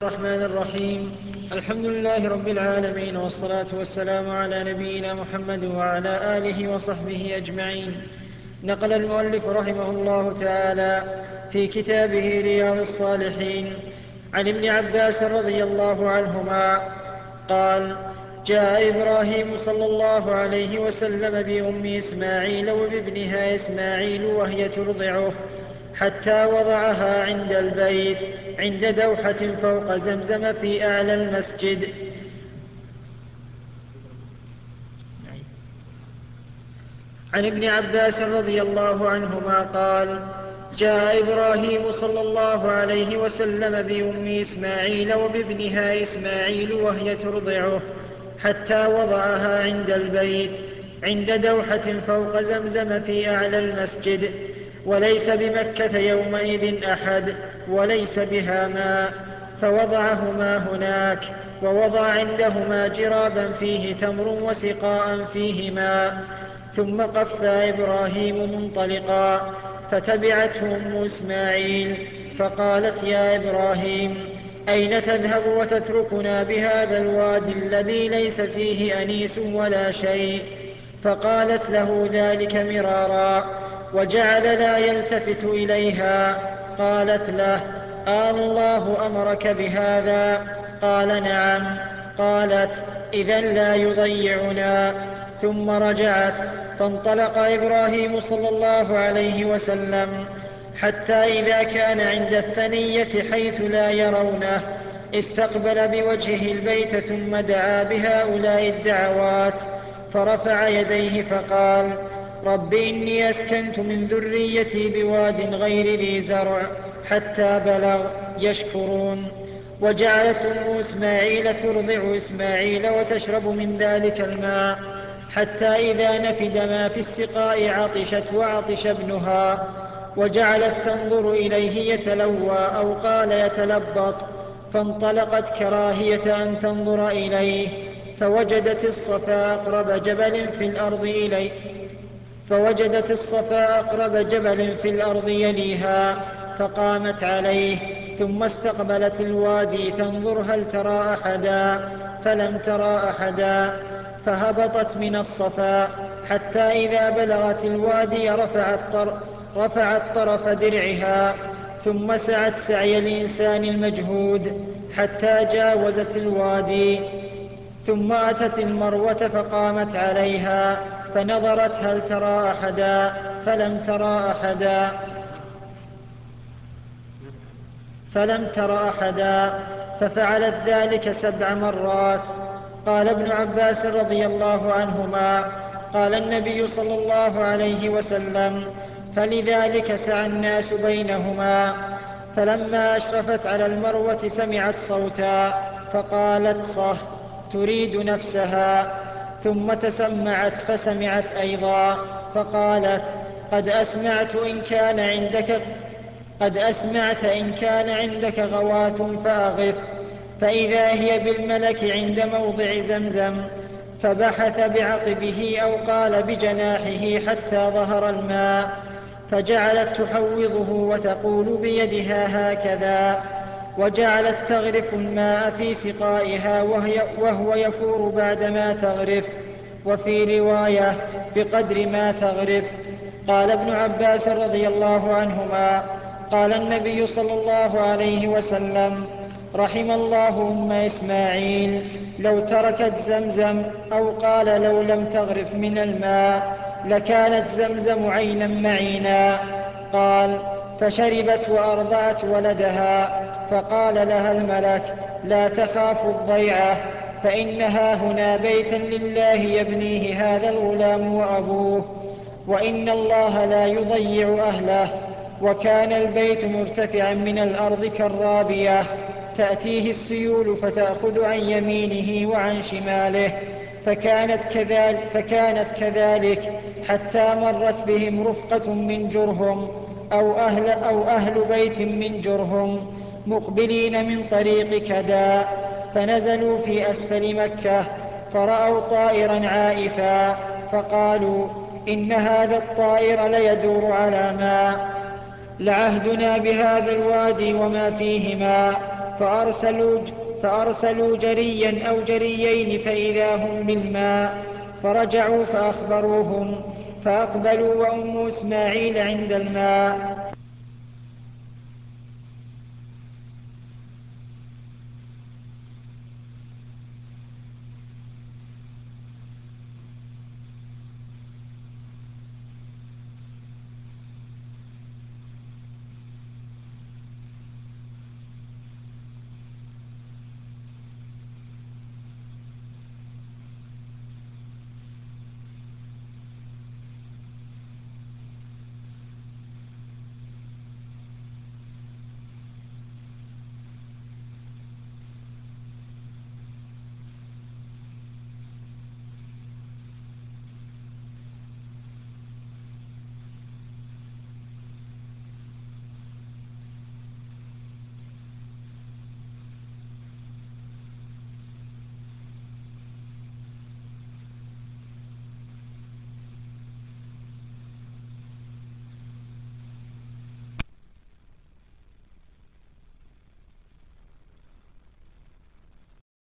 الرحمن الرحيم. الحمد لله رب العالمين، والصلاة والسلام على نبينا محمد وعلى آله وصحبه أجمعين. نقل المؤلف رحمه الله تعالى في كتابه رياض الصالحين عن ابن عباس رضي الله عنهما قال: جاء إبراهيم صلى الله عليه وسلم بأم إسماعيل وبابنها إسماعيل وهي ترضعه، حتى وضعها عند البيت عند دوحة فوق زمزم في أعلى المسجد. عن ابن عباس رضي الله عنهما قال: جاء إبراهيم صلى الله عليه وسلم بأم إسماعيل وبابنها إسماعيل وهي ترضعه، حتى وضعها عند البيت عند دوحة فوق زمزم في أعلى المسجد، وليس بمكة يومئذ أحد، وليس بها ماء، فوضعهما هناك، ووضع عندهما جرابا فيه تمر وسقاء فيه ماء، ثم قفى إبراهيم منطلقا، فتبعته أم إسماعيل فقالت: يا إبراهيم، أين تذهب وتتركنا بهذا الوادي الذي ليس فيه أنيس ولا شيء؟ فقالت له ذلك مرارا، وجعل لا يلتفت إليها. قالت له: الله أمرك بهذا؟ قال: نعم. قالت: إذن لا يضيعنا. ثم رجعت، فانطلق إبراهيم صلى الله عليه وسلم حتى إذا كان عند الثنية حيث لا يرونه، استقبل بوجهه البيت، ثم دعا بهؤلاء الدعوات، فرفع يديه فقال: رب إني أسكنت من ذريتي بواد غير ذي زرع، حتى بلغ. يشكرون. وجعلت أم إسماعيل ترضع إسماعيل وتشرب من ذلك الماء، حتى إذا نفد ما في السقاء عطشت وعطش ابنها، وجعلت تنظر إليه يتلوى، أو قال يتلبط، فانطلقت كراهية أن تنظر إليه، فوجدت الصفا أقرب جبل في الأرض إليه يليها، فقامت عليه، ثم استقبلت الوادي تنظر هل ترى أحدا، فلم ترى أحدا، فهبطت من الصفا، حتى إذا بلغت الوادي رفعت طرف درعها، ثم سعت سعي الإنسان المجهود حتى جاوزت الوادي، ثم أتت المروة فقامت عليها، فنظرت هل ترى أحدا، فلم تر أحدا، ففعلت ذلك 7 مرات. قال ابن عباس رضي الله عنهما: قال النبي صلى الله عليه وسلم: فلذلك سعى الناس بينهما. فلما أشرفت على المروة سمعت صوتا، فقالت: صه، تريد نفسها. ثم تسمعت فسمعت أيضا، فقالت: قد أسمعت إن كان عندك غواث فأغث. فإذا هي بالملك عند موضع زمزم، فبحث بعقبه أو قال بجناحه حتى ظهر الماء، فجعلت تحوضه وتقول بيدها هكذا، وجعلت تغرف الماء في سقائها وهو يفور بعدما تغرف، وفي رواية بقدر ما تغرف. قال ابن عباس رضي الله عنهما: قال النبي صلى الله عليه وسلم: رحم الله أم إسماعيل، لو تركت زمزم، أو قال لو لم تغرف من الماء لكانت زمزم عينا معينا. قال: فشربت وأرضعت ولدها، فقال لها الملك: لا تخاف الضيعة، فإنها هنا بيتا لله يبنيه هذا الغلام وأبوه، وإن الله لا يضيع أهله. وكان البيت مرتفعا من الأرض كالرابية، تأتيه السيول فتأخذ عن يمينه وعن شماله، فكانت كذلك حتى مرت بهم رفقة من جرهم أو أهل بيت من جرهم مقبلين من طريق كدا، فنزلوا في أسفل مكة، فرأوا طائرا عائفا، فقالوا: إن هذا الطائر ليدور على ماء، لعهدنا بهذا الوادي وما فيه ماء. فأرسلوا جريا أو جريين فإذا هم بالماء، فرجعوا فأخبروهم، فأقبلوا وأم إسماعيل عند الماء،